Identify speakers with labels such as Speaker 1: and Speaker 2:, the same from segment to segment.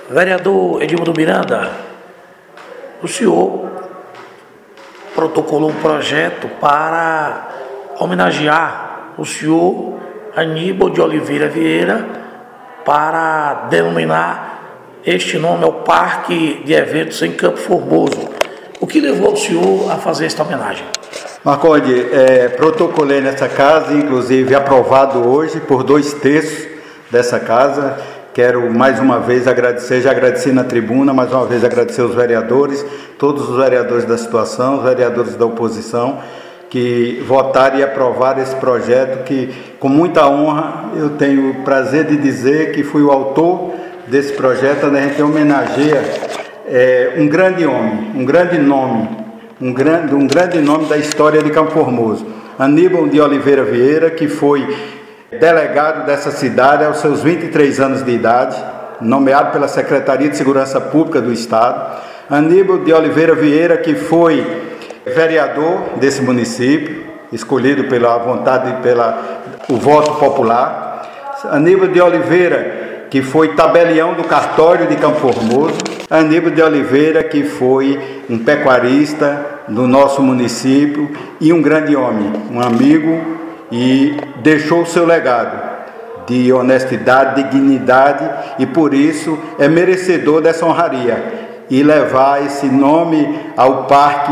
Speaker 1: Vereador Edildo Miranda, o senhor protocolou um projeto para homenagear o senhor Aníbal de Oliveira Vieira, para denominar este nome ao Parque de Eventos em Campo Formoso. O que levou o senhor a fazer esta homenagem?
Speaker 2: Marconde, protocolei nessa casa, inclusive aprovado hoje por 2/3 dessa casa. Quero mais uma vez agradecer, já agradeci na tribuna, mais uma vez agradecer os vereadores, todos os vereadores da situação, os vereadores da oposição, que votaram e aprovaram esse projeto, que com muita honra eu tenho o prazer de dizer que fui o autor desse projeto, onde a gente homenageia um grande homem, um grande nome, um grande nome da história de Campo Formoso, Aníbal de Oliveira Vieira, que foi delegado dessa cidade aos seus 23 anos de idade, nomeado pela Secretaria de Segurança Pública do Estado. Aníbal de Oliveira Vieira, que foi vereador desse município, escolhido pela vontade e pelo voto popular. Aníbal de Oliveira, que foi tabelião do cartório de Campo Formoso. Aníbal de Oliveira, que foi um pecuarista do nosso município e um grande homem, um amigo, e deixou o seu legado de honestidade, dignidade, e por isso é merecedor dessa honraria e levar esse nome ao Parque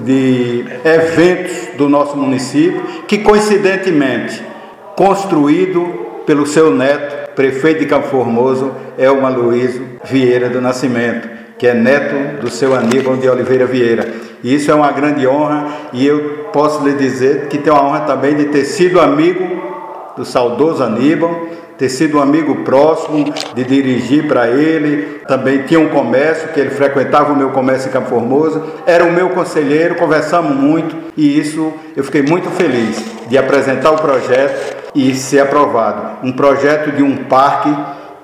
Speaker 2: de Eventos do nosso município, que coincidentemente construído pelo seu neto, prefeito de Campo Formoso, Elma Luísio Vieira do Nascimento, que é neto do seu Aníbal de Oliveira Vieira. E isso é uma grande honra, e eu posso lhe dizer que tenho a honra também de ter sido amigo do saudoso Aníbal, ter sido um amigo próximo, de dirigir para ele. Também tinha um comércio, que ele frequentava o meu comércio em Campo Formoso, era o meu conselheiro, conversamos muito, e isso eu fiquei muito feliz de apresentar o projeto e ser aprovado. Um projeto de um parque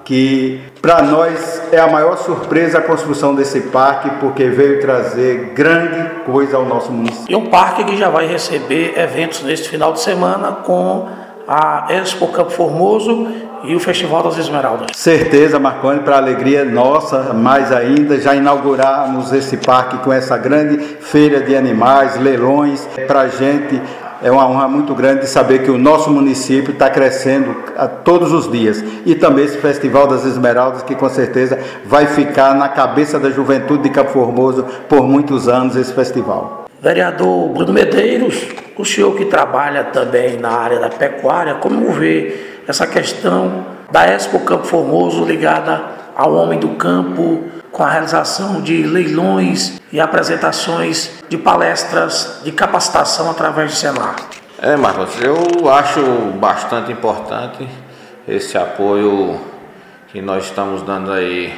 Speaker 2: que para nós é a maior surpresa a construção desse parque, porque veio trazer grande coisa ao nosso município.
Speaker 1: E um parque que já vai receber eventos neste final de semana com a Expo Campo Formoso e o Festival das Esmeraldas.
Speaker 2: Certeza, Marconi, para a alegria nossa, mais ainda, já inauguramos esse parque com essa grande feira de animais, leilões. Para a gente é uma honra muito grande de saber que o nosso município está crescendo a todos os dias. E também esse Festival das Esmeraldas, que com certeza vai ficar na cabeça da juventude de Campo Formoso por muitos anos, esse festival.
Speaker 1: Vereador Bruno Medeiros, o senhor que trabalha também na área da pecuária, como vê essa questão da Expo Campo Formoso ligada ao homem do campo, com a realização de leilões e apresentações de palestras de capacitação através do Senar?
Speaker 3: Marcos, eu acho bastante importante esse apoio que nós estamos dando aí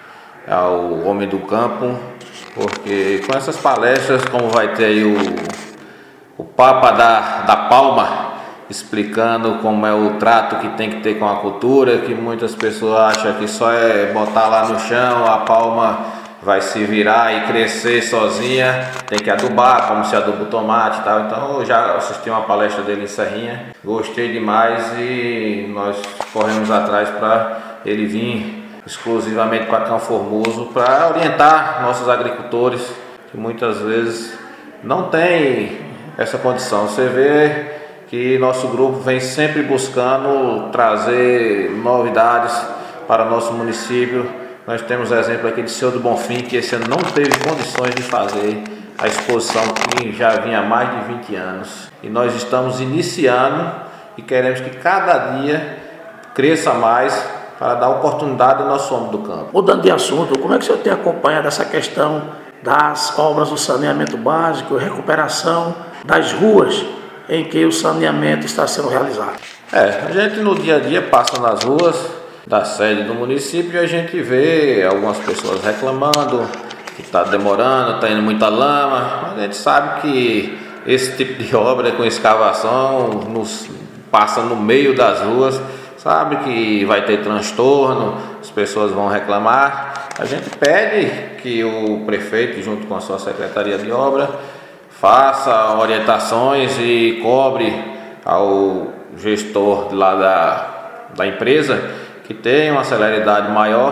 Speaker 3: ao homem do campo, porque com essas palestras, como vai ter aí o Papa da Palma, explicando como é o trato que tem que ter com a cultura, que muitas pessoas acham que só é botar lá no chão, a palma vai se virar e crescer sozinha, tem que adubar, como se aduba o tomate e tal. Então eu já assisti uma palestra dele em Serrinha, gostei demais e nós corremos atrás para ele vir exclusivamente para Campo Formoso para orientar nossos agricultores, que muitas vezes não tem essa condição. Você vê que nosso grupo vem sempre buscando trazer novidades para o nosso município. Nós temos exemplo aqui de Senhor do Bonfim, que esse ano não teve condições de fazer a exposição que já vinha há mais de 20 anos. E nós estamos iniciando e queremos que cada dia cresça mais para dar oportunidade ao nosso homem do campo.
Speaker 1: Mudando de assunto, como é que o senhor tem acompanhado essa questão das obras do saneamento básico, recuperação das ruas em que o saneamento está sendo realizado?
Speaker 3: A gente no dia a dia passa nas ruas da sede do município e a gente vê algumas pessoas reclamando que está demorando, está indo muita lama, mas a gente sabe que esse tipo de obra com escavação passa no meio das ruas, sabe que vai ter transtorno, as pessoas vão reclamar. A gente pede que o prefeito, junto com a sua secretaria de obra, faça orientações e cobre ao gestor lá da empresa que tenha uma celeridade maior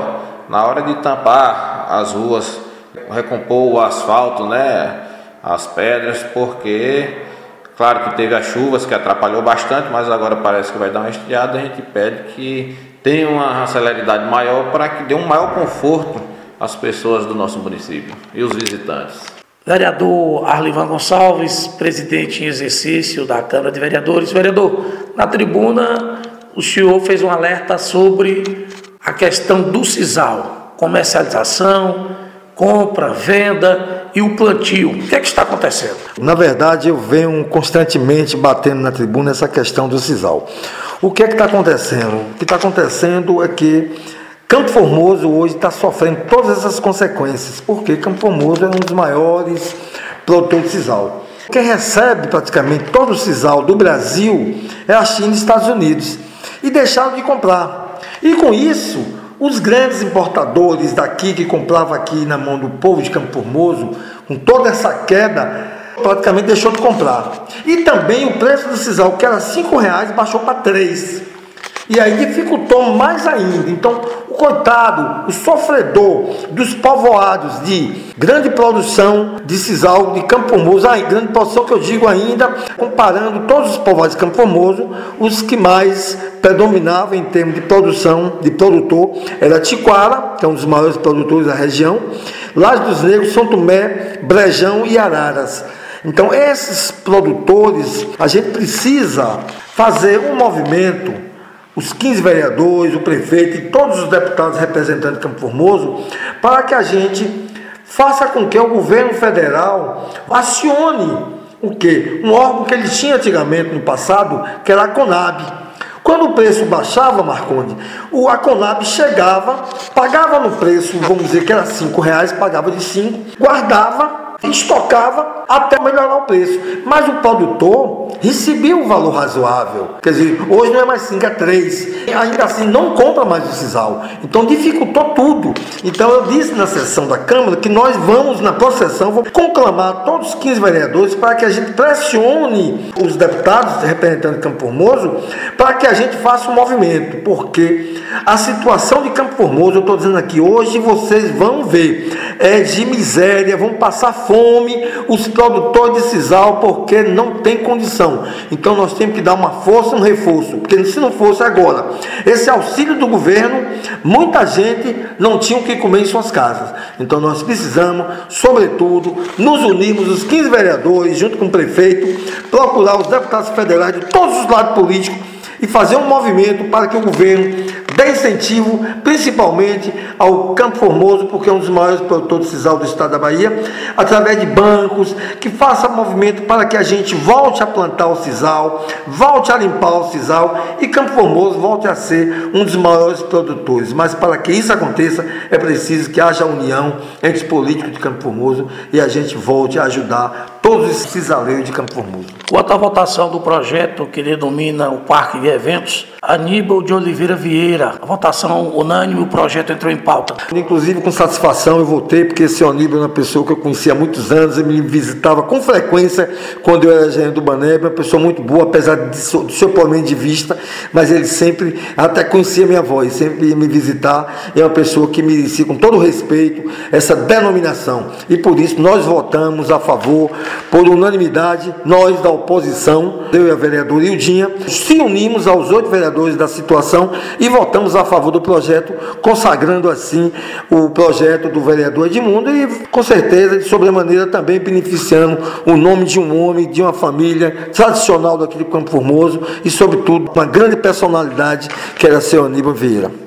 Speaker 3: na hora de tampar as ruas, recompor o asfalto, né, as pedras, porque claro que teve as chuvas que atrapalhou bastante, mas agora parece que vai dar uma estiada. A gente pede que tenha uma celeridade maior para que dê um maior conforto às pessoas do nosso município e os visitantes.
Speaker 1: Vereador Arlivan Gonçalves, presidente em exercício da Câmara de Vereadores. Vereador, na tribuna o senhor fez um alerta sobre a questão do sisal, comercialização, compra, venda e o plantio. O que é que está acontecendo?
Speaker 4: Na verdade, eu venho constantemente batendo na tribuna essa questão do sisal. O que é que está acontecendo? O que está acontecendo é que Campo Formoso hoje está sofrendo todas essas consequências, porque Campo Formoso é um dos maiores produtores de sisal. Quem recebe praticamente todo o sisal do Brasil é a China e os Estados Unidos, e deixaram de comprar. E com isso, os grandes importadores daqui, que compravam aqui na mão do povo de Campo Formoso, com toda essa queda, praticamente deixou de comprar. E também o preço do sisal, que era R$5, baixou para 3. E aí dificultou mais ainda. Então, o coitado, o sofredor dos povoados de grande produção de sisal de Campo Formoso, grande produção que eu digo ainda, comparando todos os povoados de Campo Formoso, os que mais predominavam em termos de produção, de produtor, era Tiquara, que é um dos maiores produtores da região, Laje dos Negros, São Tomé, Brejão e Araras. Então, esses produtores, a gente precisa fazer um movimento, os 15 vereadores, o prefeito e todos os deputados representantes de Campo Formoso, para que a gente faça com que o governo federal acione o quê? Um órgão que ele tinha antigamente no passado, que era a Conab. Quando o preço baixava, Marconde, a Conab chegava, pagava no preço, vamos dizer que era R$5, pagava de 5, guardava, estocava até melhorar o preço. Mas o produtor recebia um valor razoável. Quer dizer, hoje não é mais 5, é 3. E ainda assim não compra mais o sisal. Então dificultou tudo. Então eu disse na sessão da Câmara que nós vamos, na processão, vamos conclamar todos os 15 vereadores para que a gente pressione os deputados representantes de Campo Formoso para que a gente faça um movimento. Porque a situação de Campo Formoso, eu estou dizendo aqui, hoje vocês vão ver, é de miséria, vão passar fome os produtores de sisal, porque não tem condição. Então nós temos que dar uma força, um reforço, porque se não fosse agora esse auxílio do governo, muita gente não tinha o que comer em suas casas. Então nós precisamos, sobretudo, nos unirmos, os 15 vereadores, junto com o prefeito, procurar os deputados federais de todos os lados políticos e fazer um movimento para que o governo dê incentivo, principalmente ao Campo Formoso, porque é um dos maiores produtores de sisal do estado da Bahia, através de bancos, que faça movimento para que a gente volte a plantar o sisal, volte a limpar o sisal e Campo Formoso volte a ser um dos maiores produtores. Mas para que isso aconteça, é preciso que haja união entre os políticos de Campo Formoso e a gente volte a ajudar todos os cisaleiros de Campo Formoso.
Speaker 1: Quanto à votação do projeto que denomina o Parque de Eventos, Aníbal de Oliveira Vieira, a votação unânime, o projeto entrou em pauta.
Speaker 4: Inclusive, com satisfação, eu votei, porque esse Aníbal é uma pessoa que eu conhecia há muitos anos, ele me visitava com frequência quando eu era gerente do Baneb, uma pessoa muito boa, apesar do seu ponto de vista, mas ele sempre, até conhecia minha voz, sempre ia me visitar, e é uma pessoa que merecia, com todo respeito, essa denominação. E por isso nós votamos a favor, por unanimidade, nós da oposição, eu e a vereadora Ildinha, se unimos aos 8 vereadores da situação e votamos a favor do projeto, consagrando assim o projeto do vereador Edmundo e, com certeza, de sobremaneira também beneficiando o nome de um homem, de uma família tradicional daqui de Campo Formoso e, sobretudo, uma grande personalidade que era seu Aníbal Vieira.